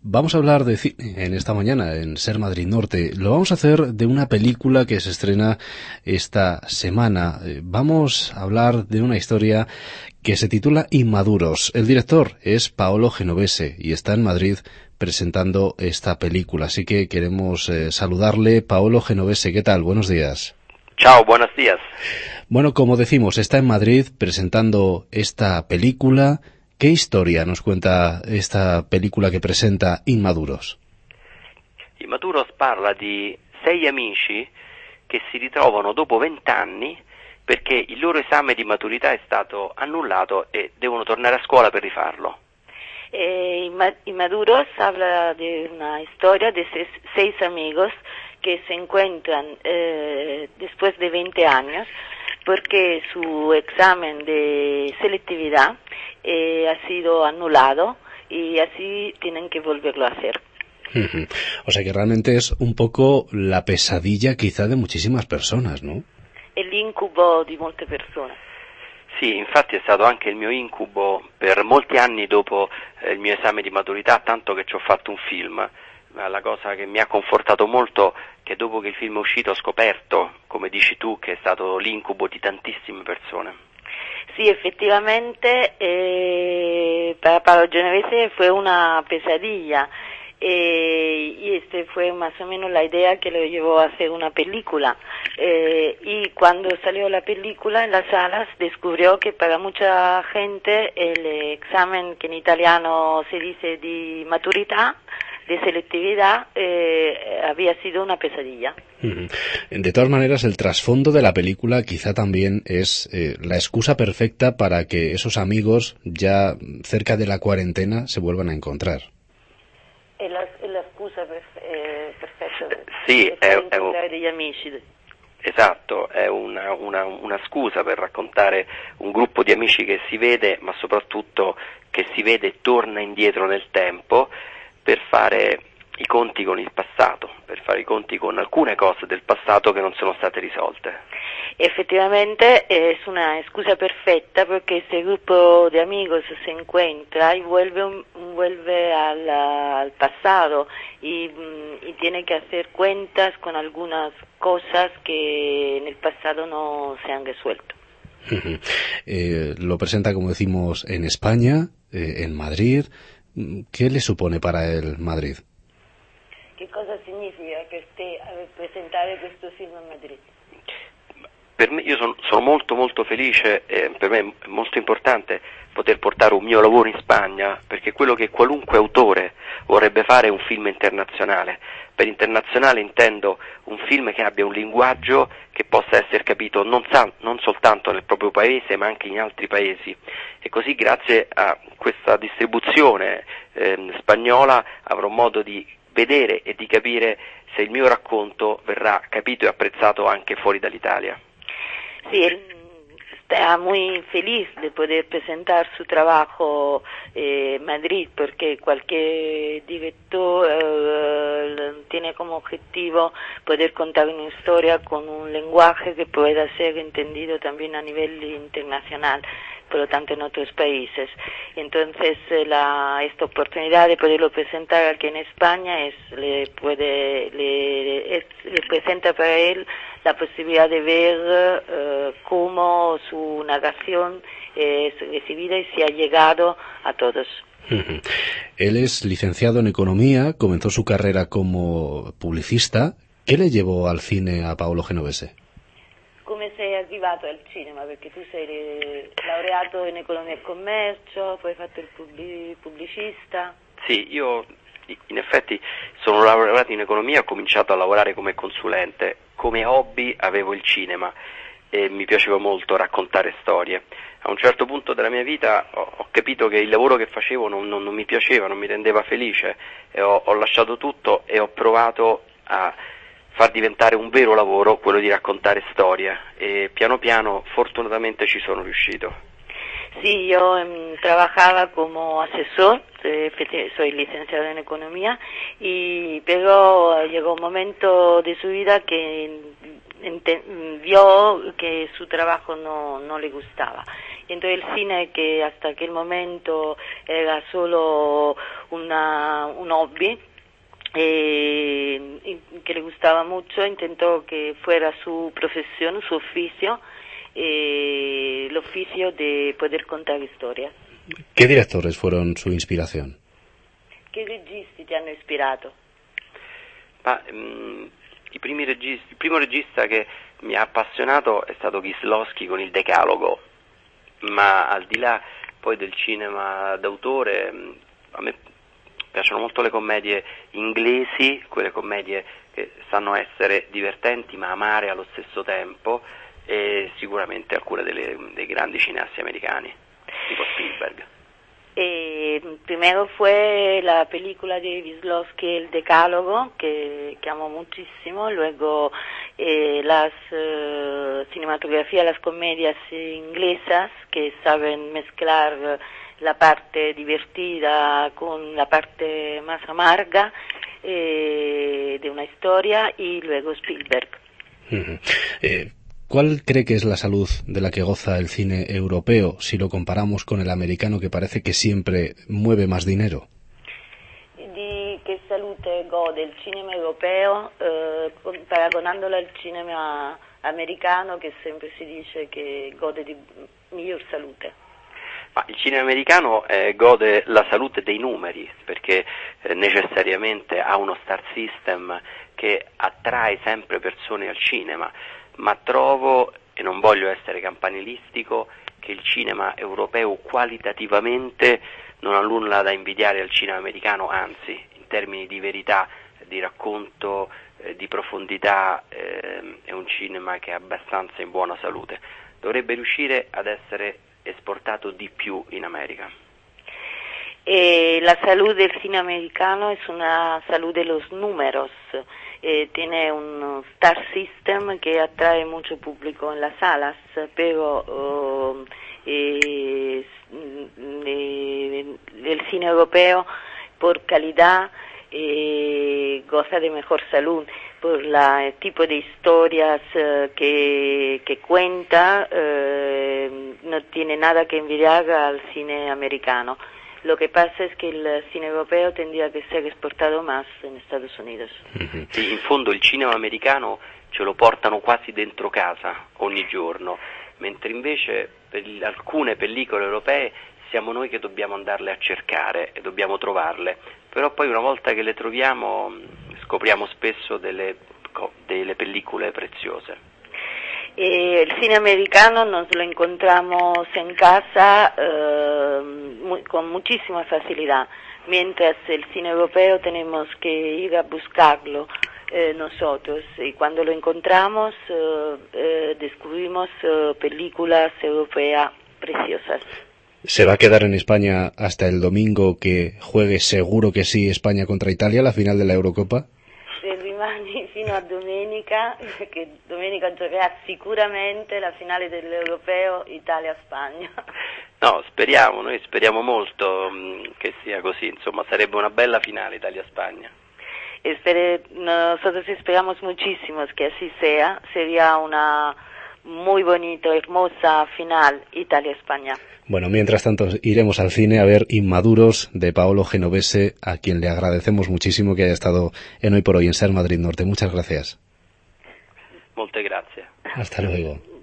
Vamos a hablar de cine en esta mañana en Ser Madrid Norte. Lo vamos a hacer de una película que se estrena esta semana. Vamos a hablar de una historia que se titula Inmaduros. El director es Paolo Genovese y está en Madrid presentando esta película. Así que queremos saludarle. Paolo Genovese, ¿qué tal? Buenos días. Chao, buenos días. Bueno, como decimos, está en Madrid presentando esta película. ¿Qué historia nos cuenta esta película que presenta Inmaduros? Inmaduros parla di 6 amici che si ritrovano dopo 20 anni perché il loro esame di maturità è stato annullato e devono tornare a scuola per rifarlo. Inmaduros habla de una historia de 6 amigos que se encuentran después de 20 años porque su examen de selectividad ha sido anulado y así tienen que volverlo a hacer. O sea que realmente es un poco la pesadilla quizá de muchísimas personas, ¿no? El incubo di molte persone. Sì, infatti è stato anche il mio incubo per molti anni dopo il mio esame di maturità, tanto che ci ho fatto un film. Ma la cosa che mi ha confortato molto è che dopo che il film è uscito ho scoperto, come dici tu, che è stato l'incubo di tantissime persone. Sí, efectivamente, para Paolo Genovese fue una pesadilla y este fue más o menos la idea que lo llevó a hacer una película. Y cuando salió la película en las salas descubrió que para mucha gente el examen que en italiano se dice di maturità, de selectividad, había sido una pesadilla. De todas maneras, el trasfondo de la película quizá también es la excusa perfecta para que esos amigos ya cerca de la cuarentena se vuelvan a encontrar. La excusa perfetta Sì, per degli amici. Esatto, è una scusa per raccontare un gruppo di amici che si vede, ma soprattutto che si vede e torna indietro nel tempo, per fare i conti con il passato, per fare i conti con alcune cose del passato che non sono state risolte. Efectivamente es una excusa perfecta porque este grupo de amigos se encuentra y vuelve al pasado y tiene que hacer cuentas con algunas cosas que en el pasado no se han resuelto. Lo presenta, como decimos, en España, en Madrid. ¿Qué le supone para él Madrid? Che cosa significa che presentare questo film a Madrid? Per me, io sono molto felice, per me è molto importante poter portare un mio lavoro in Spagna, perché quello che qualunque autore vorrebbe fare è un film internazionale. Per internazionale intendo un film che abbia un linguaggio che possa essere capito non soltanto nel proprio paese ma anche in altri paesi, e così grazie a questa distribuzione spagnola avrò modo di vedere e di capire se il mio racconto verrà capito e apprezzato anche fuori dall'Italia. Sí, él está muy feliz de poder presentar su trabajo en Madrid, porque cualquier director tiene como objetivo poder contar una historia con un lenguaje que pueda ser entendido también a nivel internacional, por lo tanto en otros países. Entonces esta oportunidad de poderlo presentar aquí en España le presenta para él la posibilidad de ver cómo su narración es recibida y se ha llegado a todos. Él es licenciado en Economía, comenzó su carrera como publicista. ¿Qué le llevò al cine a Paolo Genovese? Come sei arrivato al cinema? Perché tu sei laureato in Economia e Commercio, poi hai fatto il pubblicista. Sì, io in effetti sono laureato in Economia, ho cominciato a lavorare come consulente. Come hobby avevo il cinema e mi piaceva molto raccontare storie. A un certo punto della mia vita ho capito che il lavoro che facevo non mi piaceva, non mi rendeva felice, e ho lasciato tutto e ho provato a far diventare un vero lavoro quello di raccontare storie, e piano piano fortunatamente ci sono riuscito. Sí, yo trabajaba como asesor, soy licenciado en economía, pero llegó un momento de su vida que vio que su trabajo no le gustaba Entonces el cine, que hasta aquel momento era solo un hobby, que le gustaba mucho, intentó que fuera su profesión, su oficio, el oficio de poder contar historias. ¿Qué directores fueron su inspiración? Che registi ti hanno ispirato? Il primo regista che mi ha appassionato è stato Kieslowski con il Decalogo, ma al di là poi del cinema d'autore, a me piacciono molto le commedie inglesi, quelle commedie che sanno essere divertenti ma amare allo stesso tempo, e sicuramente alcune dei grandi cineasti americani, tipo Spielberg. Primero fue la película de Kieslowski, El Decálogo, que amo muchísimo. Luego las cinematografías, las comedias inglesas, que saben mezclar la parte divertida con la parte más amarga de una historia, y luego Spielberg. ¿Cuál cree que es la salud de la que goza el cine europeo si lo comparamos con el americano, que parece que siempre mueve más dinero? Di che salute gode il cinema europeo paragonandolo al cinema americano, che sempre si dice che gode di miglior salute? Ma il cinema americano gode la salute dei numeri, perché necessariamente ha uno star system che attrae sempre persone al cinema, ma trovo, e non voglio essere campanilistico, che il cinema europeo qualitativamente non ha nulla da invidiare al cinema americano, anzi, in termini di verità, di racconto, di profondità, è un cinema che è abbastanza in buona salute. Dovrebbe riuscire ad essere esportato di più in America. La salud del cine americano es una salud de los números. Tiene un star system que atrae mucho público en las salas, pero el cine europeo, por calidad, goza de mejor salud, por el tipo de historias que cuenta, no tiene nada que envidiar al cine americano. Lo que pasa es que el cine europeo tendría que ser exportato más en Estados Unidos. Sì, in fondo il cinema americano ce lo portano quasi dentro casa ogni giorno, mentre invece per alcune pellicole europee siamo noi che dobbiamo andarle a cercare e dobbiamo trovarle, però poi una volta che le troviamo scopriamo spesso delle pellicole preziose. El cine americano nos lo encontramos en casa con muchísima facilidad, mientras el cine europeo tenemos que ir a buscarlo nosotros, y cuando lo encontramos descubrimos películas europeas preciosas. ¿Se va a quedar en España hasta el domingo, que juegue seguro que sí España contra Italia, la final de la Eurocopa? Se rimane fino a domenica, che domenica giocherà sicuramente la finale dell'Europeo Italia-Spagna. No, noi speriamo molto che sia così, insomma sarebbe una bella finale Italia-Spagna. Nosotros esperamos muchísimo que así sea, sería una muy bonita, hermosa final Italia-España. Bueno, mientras tanto iremos al cine a ver Inmaduros, de Paolo Genovese, a quien le agradecemos muchísimo que haya estado en Hoy por Hoy en Ser Madrid Norte. Muchas gracias. Molte grazie. Hasta luego.